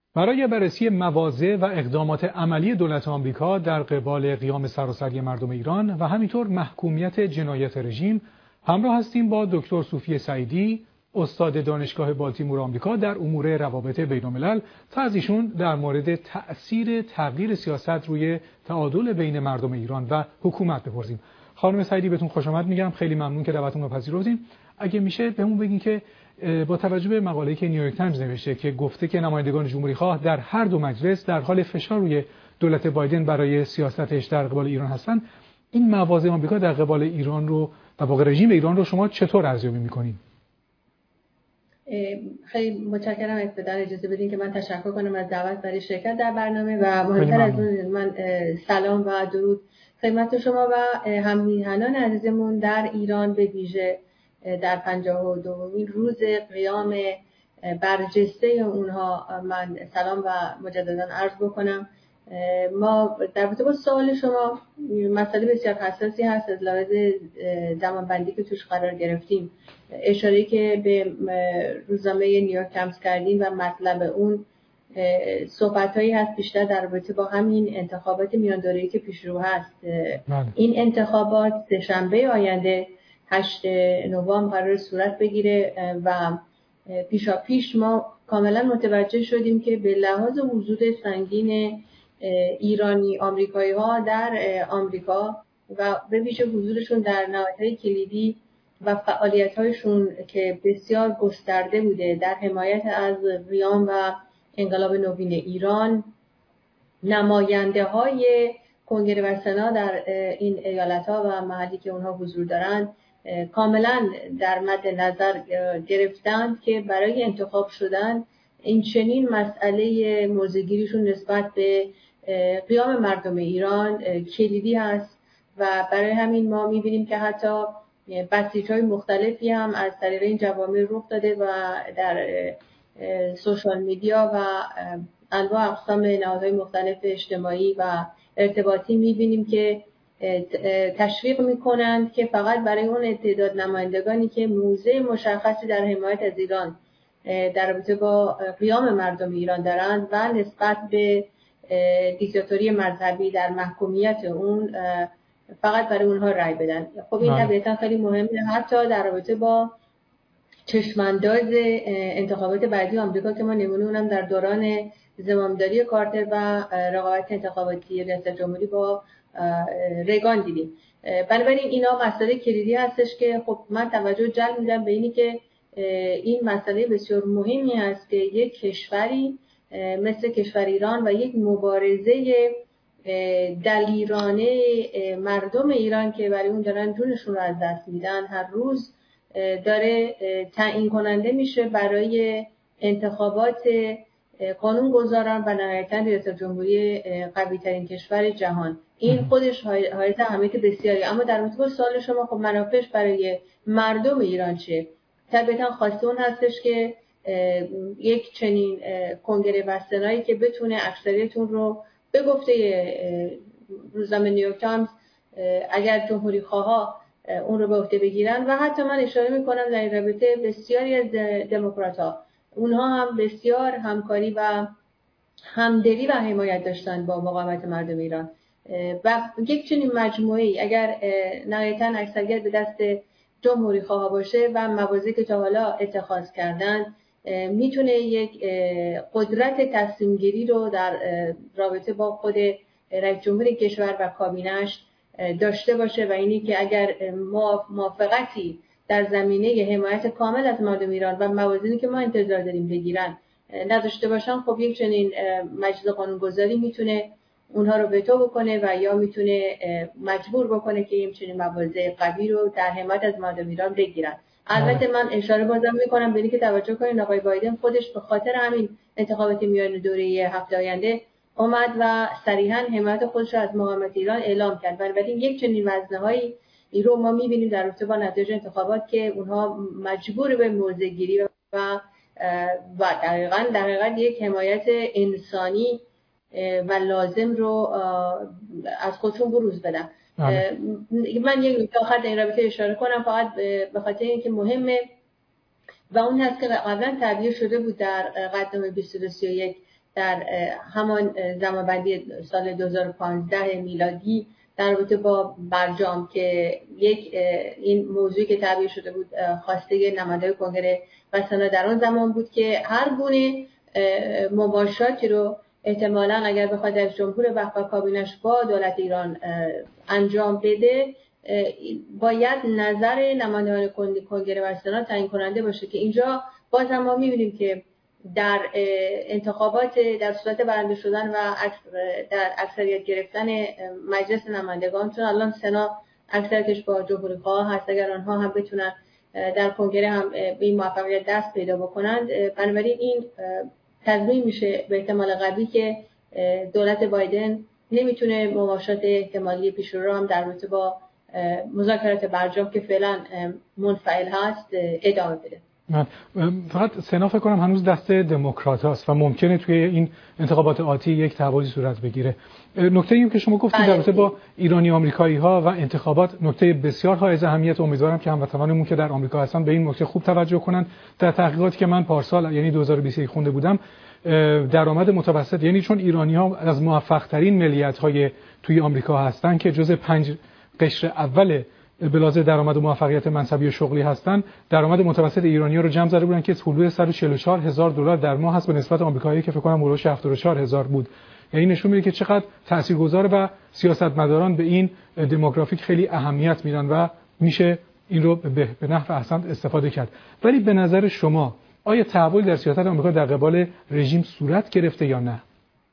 برای بررسی مواضع و اقدامات عملی دولت آمریکا در قبال قیام سراسری مردم ایران و همینطور محکومیت جنایت رژیم همراه هستیم با دکتر صوفی سعیدی، استاد دانشگاه بالتیمور آمریکا در امور روابط بین‌الملل، تا از ایشون در مورد تأثیر تغییر سیاست روی تعادل بین مردم ایران و حکومت بپرسیم. خانم سعیدی بهتون خوش آمد میگم، خیلی ممنون که دعوتمون رو پذیرفتیم. اگه میشه بهمون بگین که با توجه به مقاله‌ای که نیویورک تایمز نوشته که گفته که نمایندگان جمهوری‌خواه در هر دو مجلس در حال فشار روی دولت بایدن برای سیاستش در قبال ایران هستن، این مواضع آمریکا در قبال ایران رو و با رژیم ایران رو شما چطور ارزیابی می‌کنید؟ خیلی متشکرم. ابتدا اجازه بدین که من تشکر کنم از دعوت برای شرکت در برنامه و مهمتر از اون من سلام و درود خدمت شما و هم‌میهنان عزیزمون در ایران، به ویژه در 52مین روز قیام برجسته اونها من سلام و مجددا عرض بکنم. ما در رابطه با سوال شما، مسئله بسیار حساسی هست از لحاظ زمانبندی که توش قرار گرفتیم. اشاره‌ای که به روزنامه نیویورک تایمز کردیم و مطلب اون صحبت‌هایی هست بیشتر در رابطه با همین انتخابات میان دوره‌ای که پیش رو هست. این انتخابات سه‌شنبه آینده 8 نوامبر قرار صورت بگیره و پیشاپیش ما کاملا متوجه شدیم که به لحاظ وجود سنگین ایرانی آمریکایی ها در آمریکا و به ویژه حضورشون در نهادهای کلیدی و فعالیت هایشون که بسیار گسترده بوده در حمایت از قیام و انقلاب نوین ایران، نماینده های کنگره و سنا در این ایالت ها و محلی که اونها حضور دارند کاملا در مد نظر گرفتند که برای انتخاب شدن این چنین مسئله موضع‌گیریشون نسبت به قیام مردم ایران کلیدی هست و برای همین ما می‌بینیم که حتی بسیج‌های مختلفی هم از طریق این جوامع رخ داده و در سوشال میدیا و انواع اقسام نهادهای مختلف اجتماعی و ارتباطی می‌بینیم که تشویق میکنند که فقط برای اون تعداد نمایندگانی که موضع مشخصی در حمایت از ایران در رابطه با قیام مردم ایران دارند و نسبت به دیکتاتوری مذهبی در محکومیت اون فقط برای اونها رأی بدن. خب این طبیعتا خیلی مهمه حتی در رابطه با چشمانداز انتخابات بعدی آمریکا که ما نمونه اونم در دوران زمامداری کارتر و رقابت انتخاباتی ریاست جمهوری با ریگان دیدیم. بنابراین اینا مسئله کلیدی هستش که خب من توجه جلب میدم به اینی که این مسئله بسیار مهمی هست که یک کشوری مثل کشور ایران و یک مبارزه دلیرانه مردم ایران که برای اون دارن جونشون رو از دست میدن هر روز داره تعیین کننده میشه برای انتخابات قانونگذاران و نهایتاً ریاست جمهوری قوی ترین کشور جهان. این خودش حائز اهمیت بسیاری. اما در مورد سوال شما خب منافعش برای مردم ایران چه؟ طبعاً خواسته اون هستش که یک چنین کنگره و سنایی که بتونه اکثریتون رو به گفته روزنامه نیویورک تایمز اگر جمهوری خواها اون رو به عهده بگیرن و حتی من اشاره میکنم در این رابطه بسیاری از دموکرات‌ها اونها هم بسیار همکاری و همدلی و حمایت داشتن با مقاومت مردم ایران و یک چنین مجموعه‌ای اگر نهایتاً اکثریت به دست جمهوری خواه باشه و مواضعی که تا حالا اتخاذ کردن میتونه یک قدرت تصمیم گیری رو در رابطه با خود رئیس جمهور کشور و کابینه‌اش داشته باشه و اینی که اگر موافقتی در زمینه حمایت کامل از مردم ایران و موازینی که ما انتظار داریم بگیرن نداشته باشن، خب یک چنین مجلس قانونگذاری میتونه اونها رو وتو بکنه و یا میتونه مجبور بکنه که این چنین مواضع قوی رو در حمایت از مردم ایران بگیرن. البته من اشاره بازم میکنم به اینکه توجه کنید آقای بایدن خودش به خاطر همین انتخابات میان دوره هفته آینده اومد و صریحا حمایت خودش رو از مقاومت ایران اعلام کرد. بنابراین یک چنین وزنه‌هایی این رو ما می‌بینیم در رابطه با نتایج انتخابات که اونها مجبور به موضع‌گیری و در حقیقت یک حمایت انسانی و لازم رو از خودشون بروز بدن. من یک نکته آخر در این رابطه اشاره کنم فقط به خاطر اینکه مهمه و اون هست که قبلا تعبیه شده بود در قدنامه 2231 در همان زمانبندی سال 2015 میلادی در رابطه با برجام که این موضوعی که تعبیر شده بود خواسته نماینده کنگره و سنا در آن زمان بود که هر گونه مباشراتی رو احتمالاً اگر بخواد از جمهور وقت و کابینش با دولت ایران انجام بده باید نظر نمایندگان کنگره و سنا تعیین کننده باشه که اینجا باز هم ما می‌بینیم که در انتخابات در صورت برنده شدن و در اکثریت گرفتن مجلس نمایندگان، چون الان سنا اکثریتش با جمهوری خواه هست، اگر آنها هم بتونن در کنگره هم به این موفقیت دست پیدا بکنند، بنابراین این تضمین میشه به احتمال قوی که دولت بایدن نمیتونه مماشات احتمالی پیش رو هم در رابطه با مذاکرات برجام که فعلا منفعل هست ادامه بده. فقط سنا فکر کنم هنوز دست دموکرات هست و ممکنه توی این انتخابات آتی یک تحولی صورت بگیره. نکته این که شما گفتید در رابطه با ایرانی آمریکایی ها و انتخابات نکته بسیار حائز اهمیت، امیدوارم که هموطنانمون که در آمریکا هستن به این نکته خوب توجه کنن. در تحقیقاتی که من پارسال یعنی 2021 خونده بودم درآمد متوسط، یعنی چون ایرانی ها از موفق ترین ملیت های توی آمریکا هستن که جزء 5 قشر اول بلازه درآمد و موفقیت منصبی و شغلی هستن، درآمد متوسط ایرانی‌ها رو جمع زده بودن که حدود $144,000 در ماه هست به نسبت آمریکایی که فکر کنم حدود 74,000 بود. یعنی نشون میده که چقدر تاثیرگذار و سیاستمداران به این دموگرافیک خیلی اهمیت میدن و میشه این رو به نحو احسن استفاده کرد. ولی به نظر شما آیا تحول در سیاست آمریکا در قبال رژیم صورت گرفته یا نه؟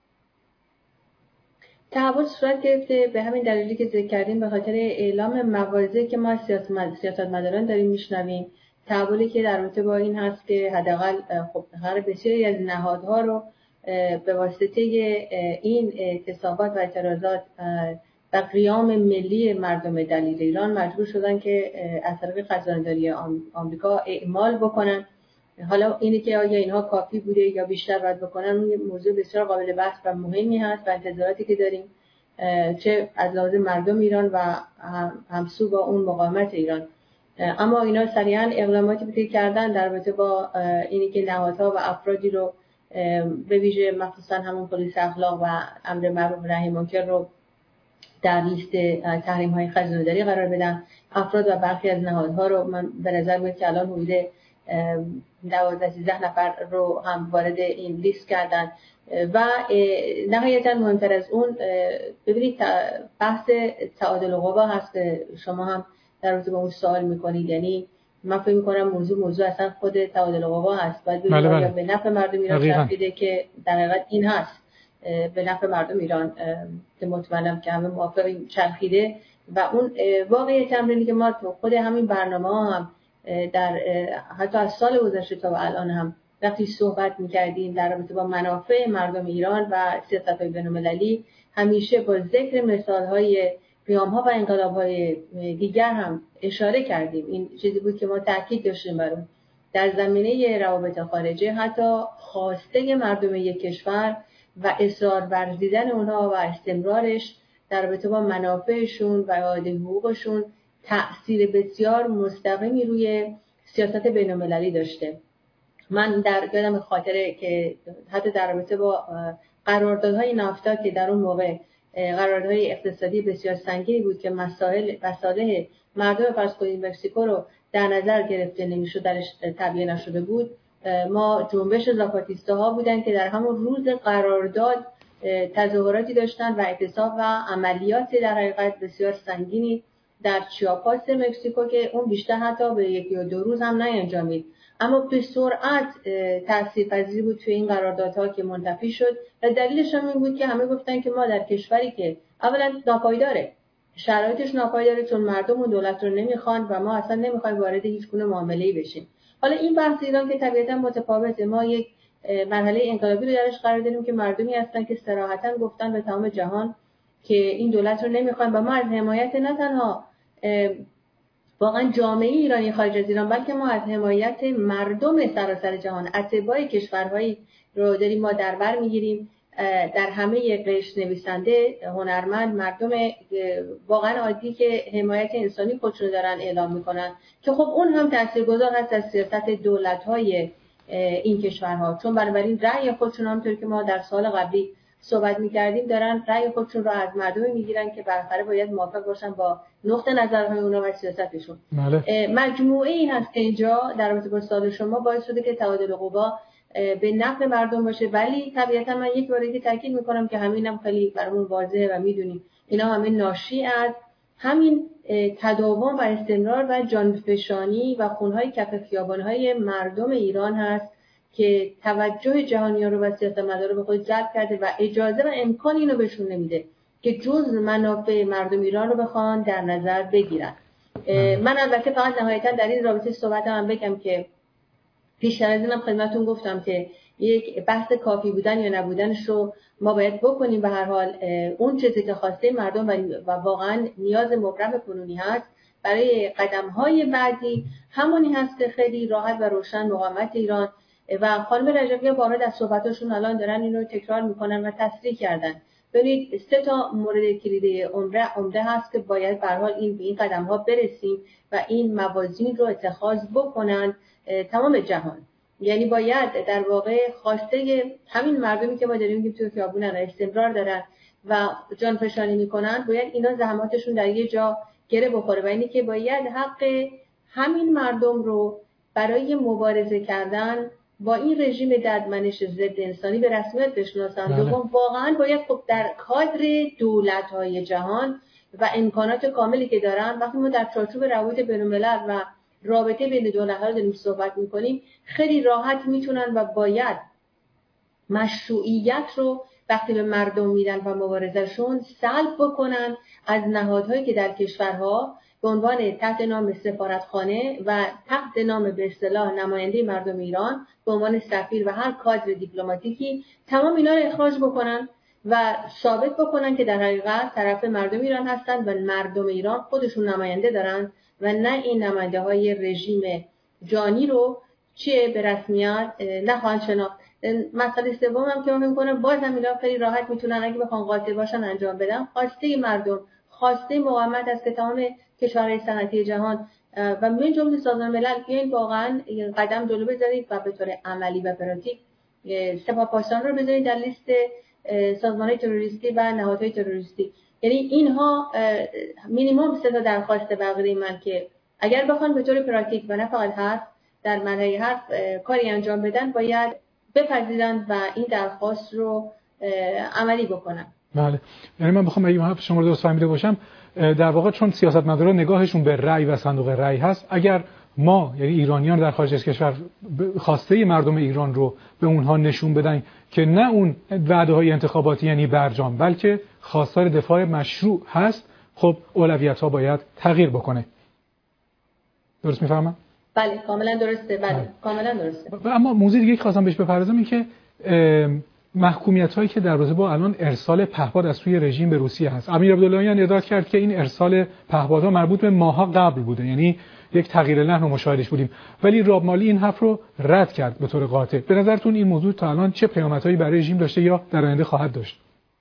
تحول صورت گرفته به همین دلیلی که ذکر کردیم، به خاطر اعلام مواضعی که ما از سیاستمداران داریم میشنویم. تحولی که در رابطه با این هست که حداقل خب قرار بسیاری از نهادها رو به واسطه این اعتصابات و اعتراضات و قیام ملی مردم دلیل ایران مجبور شدن که از طریق خزانه‌داری آمریکا اعمال بکنن. حالا اینی که آیا اینها کافی بوده یا بیشتر باید بکنن اون موضوع بسیار قابل بحث و مهمی هست و انتظاراتی که داریم چه از لحاظ مردم ایران و همسو با اون مقاومت ایران. اما اینا سریعا اقداماتی بوده کردن در رابطه با اینی که نهادها و افرادی رو به ویژه مخصوصا همون پلیس اخلاق و امر معروف و نهی منکر رو در لیست تحریم‌های خزانه‌داری قرار بدن. افراد و برخی از نهادها رو من به نظر میاد که الان حدود 12-13 نفر رو هم وارد این لیست کردن و نهایتاً مهمتر از اون ببینید بحث تعادل قوا هست که شما هم در رابطه با اون سوال میکنید. یعنی من فکر میکنم موضوع اصلا خود تعادل قوا هست، باید ببینید به نفع مردم ایران چرخیده که در حقیقت این هست به نفع مردم ایران که مطمئنم که همه موافقیم چرخیده و اون واقعیت تمرینی که ما خود همین برنامه ها هم در حتی از سال گذشته تا الان هم وقتی صحبت می‌کردیم در رابطه با منافع مردم ایران و سیاست‌های بین‌المللی همیشه با ذکر مثال‌های قیام‌ها و انقلاب‌های دیگر هم اشاره کردیم. این چیزی بود که ما تاکید داشتیم بر اون. در زمینه روابط خارجه حتی خواسته مردم یک کشور و اصرار ورزیدن اونها و استمرارش در رابطه با منافعشون و اعاده حقوقشون تأثیر بسیار مستقیمی روی سیاست بین‌المللی داشته. من در یادم خاطره که حتی در رابطه با قراردادهای نافتا که در اون موقع قراردادهای اقتصادی بسیار سنگینی بود که مصالح مردم فرض کنید مکزیکو رو در نظر گرفته نمیشد، درش تبیه نشده بود، ما جنبش زاپاتیستاها بودن که در همون روز قرارداد تظاهراتی داشتن و اعتصاب و عملیات در حقیقت بسیار سنگینی در چیاپاس مکزیکو که اون بیشتر حتی به 1 یا 2 روز هم نینجامید، اما به سرعت تاثیرپذیر بود توی این قراردادها که منتفی شد و دلیلش هم این بود که همه گفتن که ما در کشوری که اولا ناپایداره، شرایطش ناپایداره چون مردم و دولت رو نمیخوان و ما اصلا نمیخوایم وارد هیچ گونه معامله‌ای بشیم. حالا این بحث ایران که طبیعتا متفاوته، ما یک مرحله انقلابی رو درش قرار دادیم که مردمی هستن که صراحتا گفتن به تمام جهان که این دولت رو نمیخوایم و ما از حمایت نه تنها واقعا جامعه ایرانی خارج از ایران بلکه ما از حمایت مردم سراسر جهان، اتباع کشورهایی رو داریم ما در بر میگیریم، در همه قشر نویسنده، هنرمند، مردم واقعا عادی که حمایت انسانی خودشون دارن اعلام میکنن که خب اون هم تاثیرگذار هست از سیاست دولت‌های این کشورها، چون بنابراین رأی خودشون همونطور که ما در سال قبلی صحبت می‌کردیم دارن رأی خودشون رو از مردم میگیرن که بالاخره باید موافق باشن با نقطه نظرهای اونا و سیاستشون. مجموعه این هست که اینجا در رابطه با سوال شما باعث شده که تعادل قوا به نفع مردم باشه، ولی طبیعتا من یک بار دیگه تاکید میکنم که همینم خیلی برامون واضحه و میدونیم اینا همین ناشی از همین تداوم و استمرار و جانفشانی و خونهای کف خیابانهای مردم ایران هست که توجه جهانیان رو و سیاستمدارا رو به خود جلب کرده و اجازه و امکان اینو بهشون نمیده که جز منافع مردم ایران رو بخوان در نظر بگیرن. من البته فقط نهایتا در این رابطه صحبتم بگم که پیشتر از اینم خدمتتون گفتم که یک بحث کافی بودن یا نبودنش رو ما باید بکنیم. به هر حال اون چیزی که خواسته مردم و واقعا نیاز مبرم کنونی هست برای قدم‌های بعدی همونی هست که خیلی راحت و روشن مقاومت ایران و خانم رجبی بارها در صحبتاشون الان دارن اینو تکرار میکنن و تصریح کردن. ببینید 3 مورد کلیدی عمده هست که باید به هر حال این قدم‌ها برسیم و این موازین رو اتخاذ بکنن تمام جهان. یعنی باید در واقع خواسته همین مردمی که ما داریم میگیم تو خیابونن استمرار دارن و جانفشانی میکنن، باید اینا زحماتشون در یه جا گره بخوره و اینی که باید حق همین مردم رو برای مبارزه کردن با این رژیم ددمنش ضد انسانی به رسمیت بشناسن. دوم واقعا باید خب در کادر دولت‌های جهان و امکانات کاملی که دارن، وقتی ما در چارچوب روابط بین‌الملل و رابطه بین دولت‌ها رو داریم صحبت می‌کنیم، خیلی راحت میتونن و باید مشروعیت رو وقتی به مردم میدن و مبارزهشون سلب بکنن از نهادهایی که در کشورها به عنوان تحت نام سفارتخانه و تحت نام به اصطلاح نماینده مردم ایران به عنوان سفیر و هر کادر دیپلماتیکی تمام اینا رو اخراج بکنن و ثابت بکنن که در حقیقت طرف مردم ایران هستن و مردم ایران خودشون نماینده دارن و نه این نماینده های رژیم جانی رو به رسمیت نخواهند شناخت. مسئله سوم هم که من میگم بازم اینا خیلی راحت میتونن اگه بخوان قاطع باشن انجام بدن. خواسته مردم، خواسته مقاومت است که تمام کشورهای صنعتی جهان و من جمله سازمان ملل بیاین واقعا قدم جلو بزنید و به طور عملی و پراتیک سپاهپاسداران رو بذارید در لیست سازمان‌های تروریستی و نهادهای تروریستی. یعنی اینها مینیمم 3 درخواست بقیه من که اگر بخوان به طور پراتیک و نه فقط حرف در معنای حرف کاری انجام بدن باید بپذیرند و این درخواست رو عملی بکنن. بله، یعنی من بخوام اگه حرف شما رو درست فهمیده باشم، در واقع چون سیاستمدارا نگاهشون به رأی و صندوق رأی هست، اگر ما یعنی ایرانیان در خارج از کشور خواسته مردم ایران رو به اونها نشون بدن که نه اون وعده‌های انتخاباتی یعنی برجام بلکه خواستار دفاع مشروع هست، خب اولویت‌ها باید تغییر بکنه. درست می‌فهمم؟ بله کاملا درسته. بله کاملا درسته. اما موضوع دیگه که خواستم بهش بپردازم این که محکومیت‌هایی که در رابطه با الان ارسال پهپاد از سوی رژیم به روسیه هست. امیر عبداللهیان ادعا کرد که این ارسال پهپادها مربوط به ماه‌ها قبل بوده، یعنی یک تغییر لحن رو مشاهدهش بودیم، ولی راب مالی این حرف رو رد کرد به طور قاطع. به نظرتون این موضوع تا الان چه پیامدهایی برای رژیم داشته یا در آینده خواهد داشت؟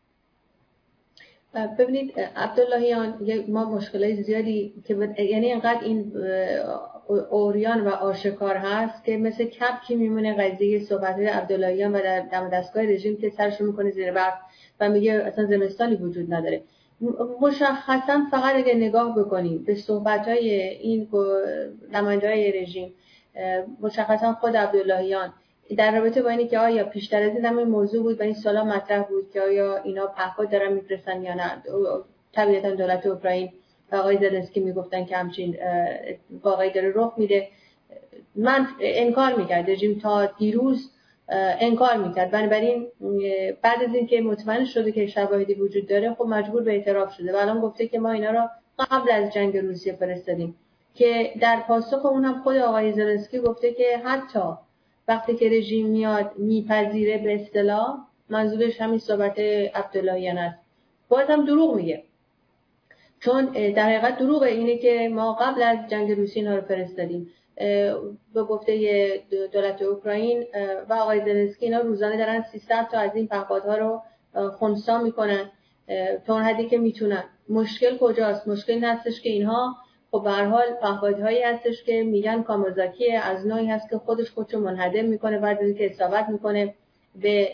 ببینید عبداللهیان ما مشکلات زیادی که یعنی اینقدر این اوریان و آشکار هست که مثل کپکی میمونه قضیه صحبت‌های عبداللهیان و در دم دستگاه رژیم که سرش میکنه زیر برف و میگه اصلا زمستانی وجود نداره. مشخصا فقط اگه نگاه بکنیم به صحبت‌های این نماینده‌های رژیم، مشخصا خود عبداللهیان در رابطه با اینی که آیا پیشتر از این موضوع بود و این سالا مطرح بود که آیا اینا پهپاد دارن میفرستن یا نه، طبیعتا دولت اوکراین و آقای زلنسکی میگفتن که همچین واقعی داره رخ میده. من انکار میکرد، رژیم تا دیروز انکار میکرد. بنابراین بعد از اینکه مطمئن شده که شواهدی وجود داره خب مجبور به اعتراف شده و الان گفته که ما اینا را قبل از جنگ روسیه فرستادیم، که در پاسخ اون هم خود آقای زلنسکی گفته که حتی وقتی که رژیم میاد میپذیره به اصطلاح، منظورش همین صحبت عبداللهیان است، بازم دروغ میگه. چون در حقیقت دروغ اینه که ما قبل از جنگ روسیه اینا رو فرستادیم. به گفته دولت اوکراین و آقای زلنسکی اینا روزانه دارن 300 تا از این پهپادها رو خنثی میکنن تا اون حدی که میتونن. مشکل کجاست؟ مشکل این هستش که اینها خب خب به هر حال پهپادهایی هستش که میگن کامازاکی از نوعی هست که خودشو منهدم میکنه، بعد از اینکه اصابت میکنه به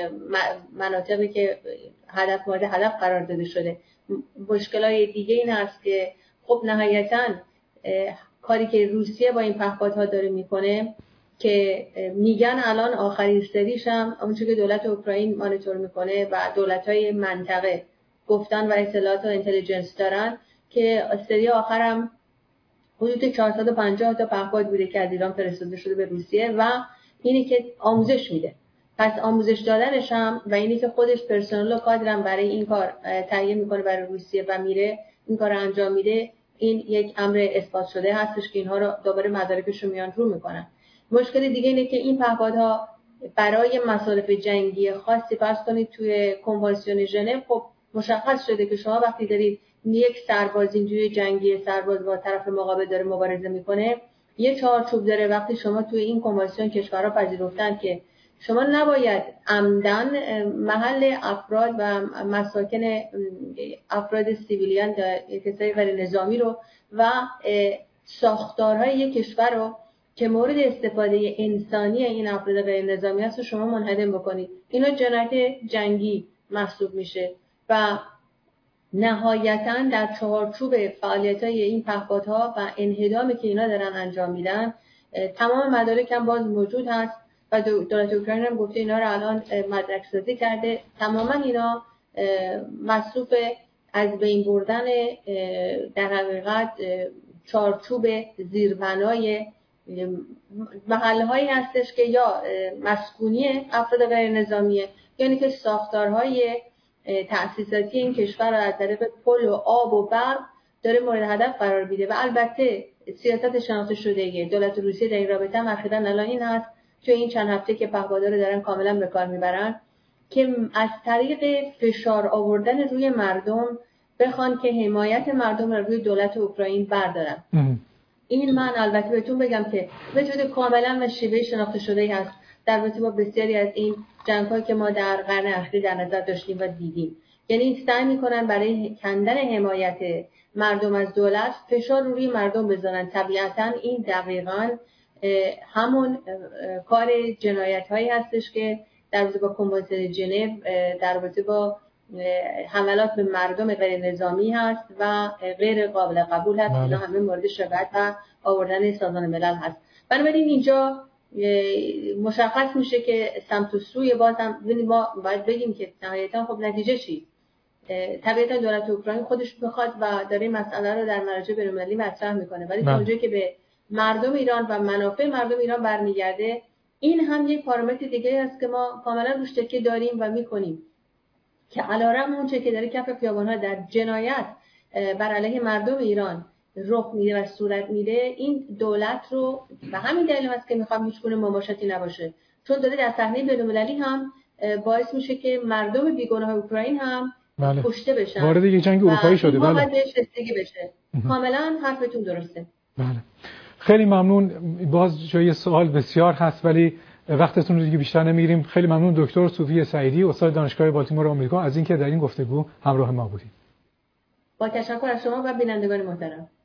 مناطقی که مورد هدف قرار داده شده. مشکلای دیگه این هست که خب نهایتاً کاری که روسیه با این پهپادها داره میکنه که میگن الان آخرین سریش هم اونچه که دولت اوکراین مانیتور میکنه و دولت‌های منطقه گفتن و اطلاعات و اینتلیجنس دارن که سری آخرم حدود 450 تا پهپاد بوده که از ایران فرستاده شده به روسیه و اینی که آموزش میده. پس آموزش دادنش هم و اینی که خودش پرسنل و کادرم برای این کار تهیه میکنه برای روسیه و میره این کار رو انجام میده، این یک امر اثبات شده هستش که اینها رو دوباره مدارکشون میان رو میکنن. مشکل دیگه اینه که این پهپادها برای مصالح جنگی خاصی فرض کنید توی کنوانسیون ژنو خب مشخص شده که شما وقتی دارید یک سرباز اینجوری جنگی سرباز با طرف مقابل داره مبارزه میکنه یه چارچوب داره. وقتی شما توی این کنوانسیون کشورها پذیرفتن که شما نباید عمدن محل افراد و مساکن افراد سیویلیان کسایی غیر نظامی رو و ساختارهای یک کشور رو که مورد استفاده انسانی این افراد غیر نظامی هست شما منهدم بکنید. اینا جنایت جنگی محسوب میشه و نهایتاً در چارچوب فعالیت‌های این پهپادها و انهدامی که اینا دارن انجام میدن تمام مدارک هم باز موجود هست و دولت اوکراین هم گفته اینا رو الان مدرک سازی کرده. تماما اینا مصروف از بین بردن در حقیقت چارچوب زیربنای محلهایی هستش که یا مسکونی افراد غیر نظامیه یعنی که ساختارهای تأسیساتی این کشور را از طریق پل و آب و برق داره مورد هدف قرار میده و البته سیاست شناخته شده دولت روسیه در این رابطه هم اخیراً الان این هست توی این چند هفته که پهپادها رو دارن کاملا به کار میبرن که از طریق فشار آوردن روی مردم بخوان که حمایت مردم رو روی دولت اوکراین بردارن. این من البته بهتون بگم که به طور کاملا و شیوه شناخته شده هست در رابطه با بسیاری از این جنگ‌هایی که ما در قرن اخیر در نظر داشتیم و دیدیم. یعنی سعی می‌کنن برای کندن حمایت مردم از دولت فشار روی مردم بذارن. طبیعتاً این دقیقاً همون کار جنایت‌هایی هستش که در رابطه با کنوانسیون ژنو در رابطه با حملات به مردم غیر نظامی هست و غیر قابل قبول هست. اینا همه مورد شکایت و آوردن سازمان ملل هست. بنابراین اینجا مشخص میشه که سمت و سوی بازم ما باید بگیم که نهایتاً خب نتیجه چی؟ طبیعتاً دولت اوکراین خودش بخواد و داره این مسئله رو در مراجع بین‌المللی مطرح میکنه ولی تا اونجایی که به مردم ایران و منافع مردم ایران برمیگرده این هم یک پارامتر دیگه است که ما کاملا روش تکیه داریم و میکنیم که علیرغم اون چه که داره کف خیابان‌ها در جنایت بر علیه مردم ایران رخ میده و صورت میده این دولت رو و همین دلیل است که میخوام هیچگونه مماشاتی نباشه چون داره در صحنه بین‌المللی هم باعث میشه که مردم بیگناه اوکراین هم کشته بشن وارد یک جنگ اروپایی شده. بله بهش رسیدگی بشه. کاملا حرفتون درسته. بله خیلی ممنون. باز جای سوال بسیار هست ولی وقتتون رو دیگه بیشتر نمیگیریم. خیلی ممنون دکتر صوفی سعیدی استاد دانشگاه بالتیمور آمریکا از اینکه در این گفتگو همراه ما بودید. با تشکر از شما و بینندگان محترم.